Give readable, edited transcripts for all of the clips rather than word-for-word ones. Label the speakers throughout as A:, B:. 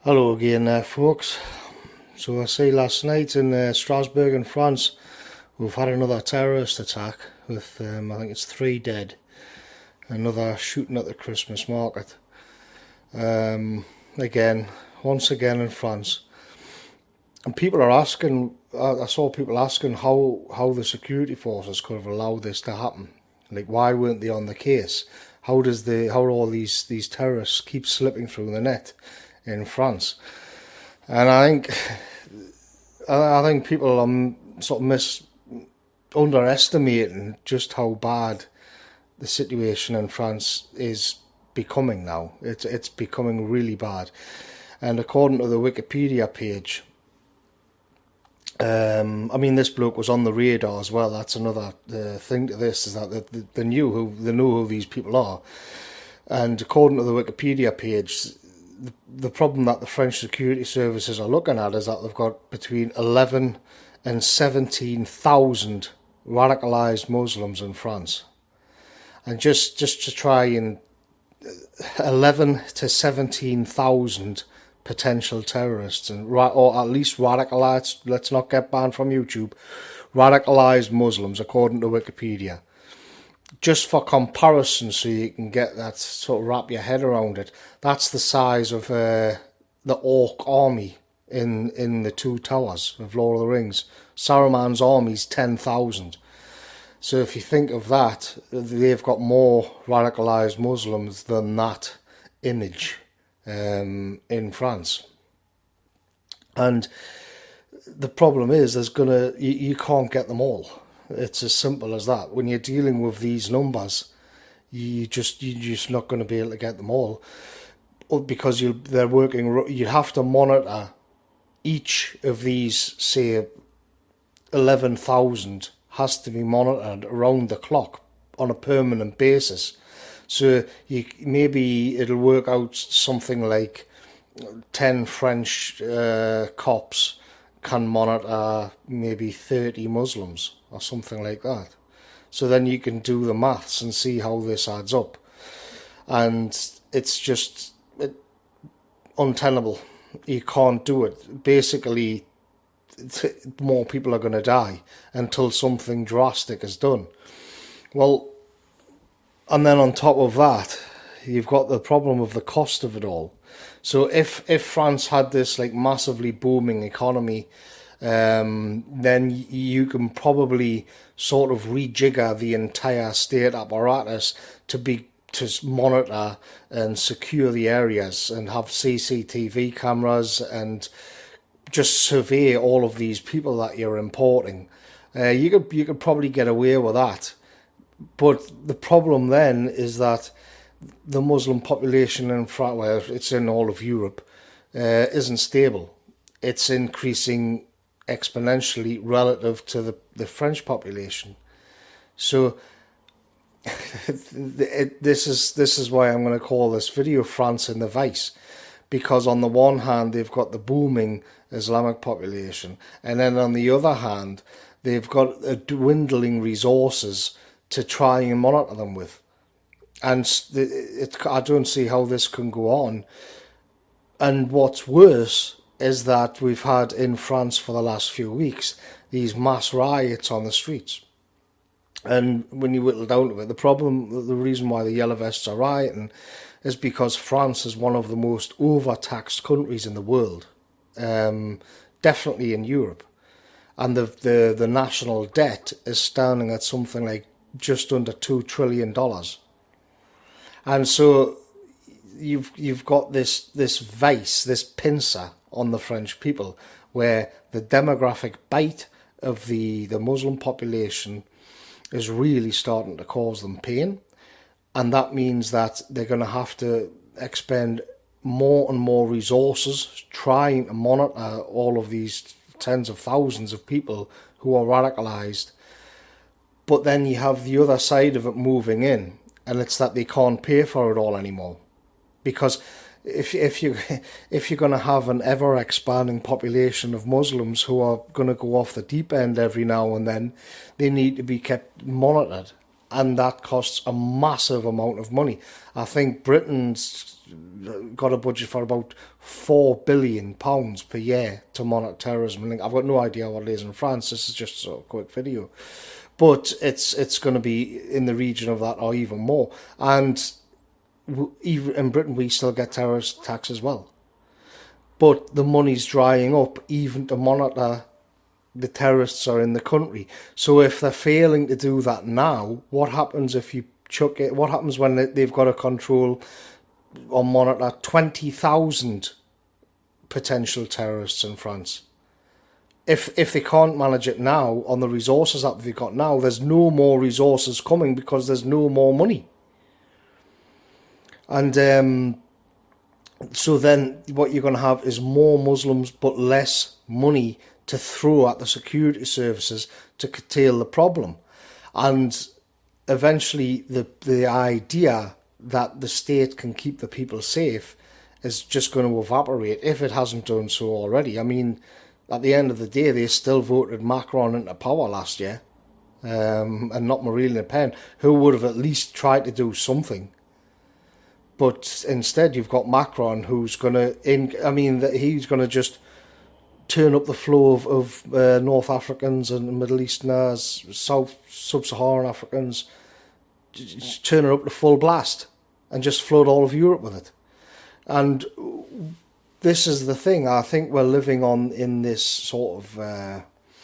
A: Hello again, folks. So I see last night in Strasbourg in France, we've had another terrorist attack with, I think it's 3 dead. Another shooting at the Christmas market. Again, once again in France. And people are asking, I saw people asking how the security forces could have allowed this to happen. Like, why weren't they on the case? How do all these terrorists keep slipping through the net in France? And I think people are sort of underestimating just how bad the situation in France is becoming now. It's becoming really bad. And according to the Wikipedia page, this bloke was on the radar as well. That's another thing to this, is that they knew who these people are. And according to the Wikipedia page, the problem that the French security services are looking at is that they've got between 11 and 17,000 radicalised Muslims in France. And just to try and 11 to 17,000 potential terrorists, or at least radicalised, let's not get banned from YouTube, radicalised Muslims, according to Wikipedia. Just for comparison, so you can get that, sort of wrap your head around it, that's the size of the Orc army in the Two Towers of Lord of the Rings. Saruman's army's 10,000. So if you think of that, they've got more radicalised Muslims than that image in France. And the problem is, you can't get them all. It's as simple as that. When you're dealing with these numbers, you're just not going to be able to get them all, because they're working. You have to monitor each of these, say, 11,000 has to be monitored around the clock on a permanent basis. So maybe it'll work out something like 10 French cops can monitor maybe 30 Muslims or something like that. So then you can do the maths and see how this adds up. And it's just untenable. You can't do it. Basically, more people are going to die until something drastic is done. Well, and then on top of that, you've got the problem of the cost of it all. So if France had this like massively booming economy, then you can probably sort of rejigger the entire state apparatus to monitor and secure the areas and have CCTV cameras and just survey all of these people that you're importing. You could probably get away with that. But the problem then is that the Muslim population in France, well, it's in all of Europe, isn't stable. It's increasing exponentially relative to the French population. So this is why I'm going to call this video France in the Vice, because on the one hand they've got the booming Islamic population, and then on the other hand they've got dwindling resources to try and monitor them with. And I don't see how this can go on. And what's worse is that we've had in France for the last few weeks these mass riots on the streets. And when you whittle down to it, the reason why the Yellow Vests are rioting is because France is one of the most overtaxed countries in the world, definitely in Europe. And the national debt is standing at something like just under $2 trillion. And so you've got this vice, this pincer on the French people, where the demographic bite of the Muslim population is really starting to cause them pain. And that means that they're going to have to expend more and more resources trying to monitor all of these tens of thousands of people who are radicalised. But then you have the other side of it moving in, and it's that they can't pay for it all anymore. Because if you're going to have an ever expanding population of Muslims who are going to go off the deep end every now and then, they need to be kept monitored, and that costs a massive amount of money. I think Britain's got a budget for about £4 billion per year to monitor terrorism. I've got no idea what it is in France. This is just a quick video, but it's going to be in the region of that or even more. And even in Britain, we still get terrorist attacks as well. But the money's drying up even to monitor the terrorists are in the country. So if they're failing to do that now, what happens if you chuck it? What happens when they've got to control or monitor 20,000 potential terrorists in France? If they can't manage it now on the resources that they've got now, there's no more resources coming because there's no more money. And so then what you're going to have is more Muslims but less money to throw at the security services to curtail the problem. And eventually the idea that the state can keep the people safe is just going to evaporate if it hasn't done so already. I mean, at the end of the day, they still voted Macron into power last year, and not Marine Le Pen, who would have at least tried to do something. But instead, you've got Macron, who's going to, he's going to just turn up the flow of North Africans and Middle Easterners, Sub-Saharan Africans, turn it up to full blast and just flood all of Europe with it. And this is the thing. I think we're living in this sort of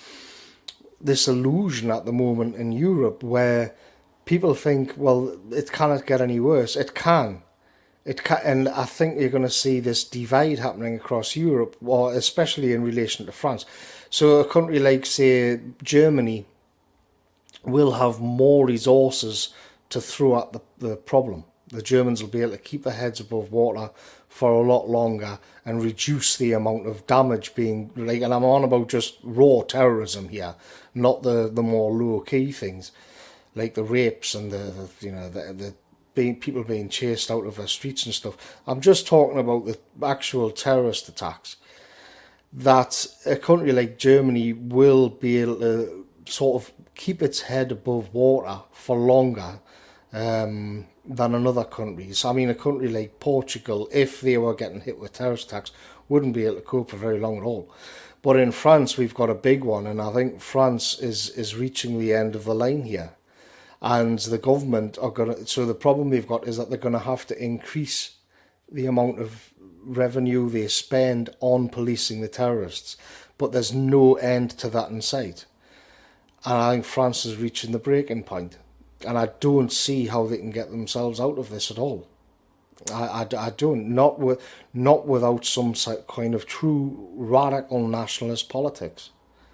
A: this illusion at the moment in Europe where people think, well, it cannot get any worse. It can. And I think you're going to see this divide happening across Europe, or especially in relation to France. So a country like, say, Germany will have more resources to throw at the problem. The Germans will be able to keep their heads above water for a lot longer and reduce the amount of damage being, and I'm on about just raw terrorism here, not the more low-key things, like the rapes and the people being chased out of their streets and stuff. I'm just talking about the actual terrorist attacks. That a country like Germany will be able to sort of keep its head above water for longer than another countries. I mean, a country like Portugal, if they were getting hit with terrorist attacks, wouldn't be able to cope for very long at all. But in France, we've got a big one, and I think France is reaching the end of the line here. And the government are going to... So the problem they've got is that they're going to have to increase the amount of revenue they spend on policing the terrorists. But there's no end to that in sight. And I think France is reaching the breaking point. And I don't see how they can get themselves out of this at all. I don't. Not without some kind of true radical nationalist politics.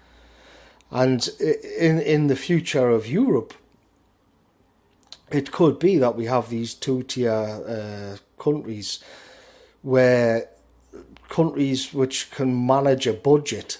A: And in the future of Europe, it could be that we have these two-tier countries where countries which can manage a budget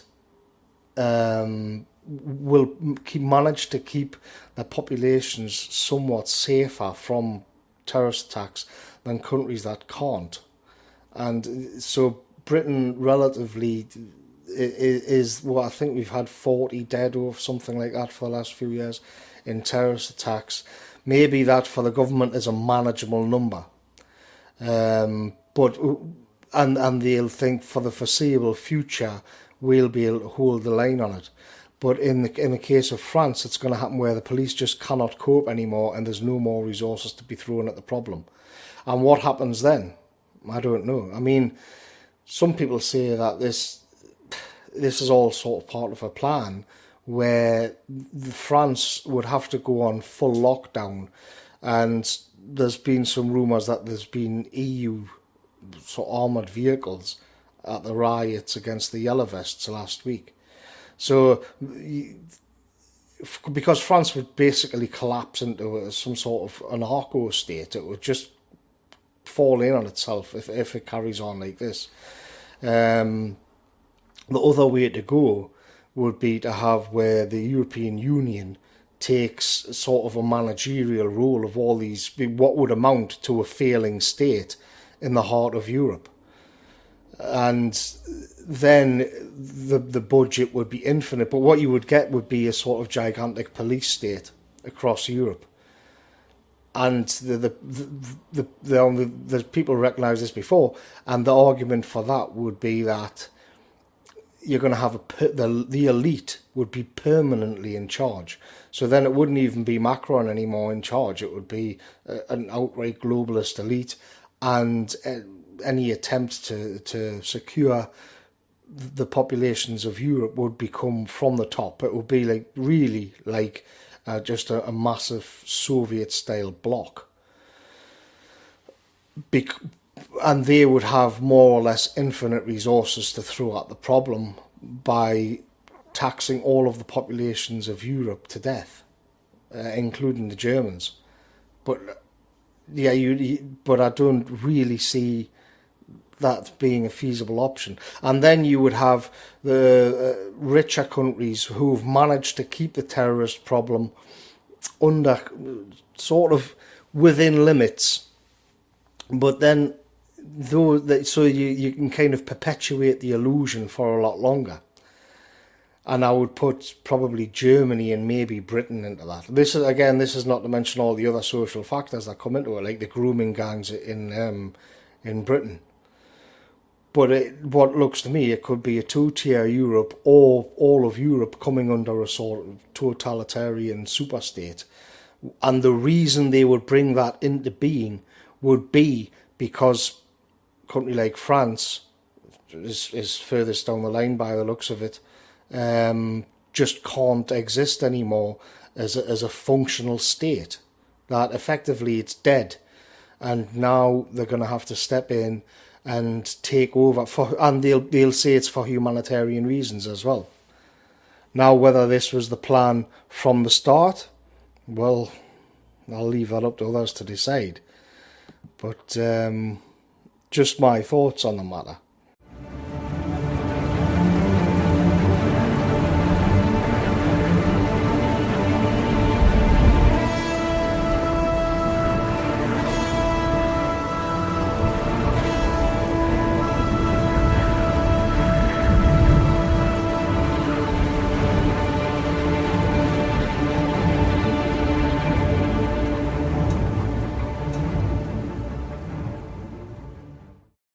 A: will manage to keep their populations somewhat safer from terrorist attacks than countries that can't. And so Britain relatively is what I think we've had 40 dead or something like that for the last few years in terrorist attacks. Maybe that for the government is a manageable number. But they'll think for the foreseeable future we'll be able to hold the line on it. But in the case of France, it's going to happen where the police just cannot cope anymore and there's no more resources to be thrown at the problem. And what happens then? I don't know. I mean, some people say that this is all sort of part of a plan where France would have to go on full lockdown, and there's been some rumours that there's been EU sort of armoured vehicles at the riots against the Yellow Vests last week. So, because France would basically collapse into some sort of anarcho state, it would just fall in on itself if it carries on like this. The other way to go would be to have where the European Union takes sort of a managerial role of all these, what would amount to a failing state in the heart of Europe. And then the budget would be infinite, but what you would get would be a sort of gigantic police state across Europe. And the people recognise this before, and the argument for that would be that you're going to have the elite would be permanently in charge. So then it wouldn't even be Macron anymore in charge. It would be an outright globalist elite, and any attempt to secure the populations of Europe would become from the top. It would be really like just a massive Soviet-style bloc. And they would have more or less infinite resources to throw at the problem by taxing all of the populations of Europe to death, including the Germans. But yeah, but I don't really see that being a feasible option. And then you would have the richer countries who've managed to keep the terrorist problem under sort of within limits, but then so you can kind of perpetuate the illusion for a lot longer. And I would put probably Germany and maybe Britain into that. This is not to mention all the other social factors that come into it, like the grooming gangs in Britain. But what looks to me, it could be a two-tier Europe, or all of Europe coming under a sort of totalitarian superstate. And the reason they would bring that into being would be because a country like France is furthest down the line by the looks of it, just can't exist anymore as a functional state. That effectively it's dead, and now they're going to have to step in and take over and they'll say it's for humanitarian reasons as well. Now, whether this was the plan from the start, well, I'll leave that up to others to decide. But just my thoughts on the matter.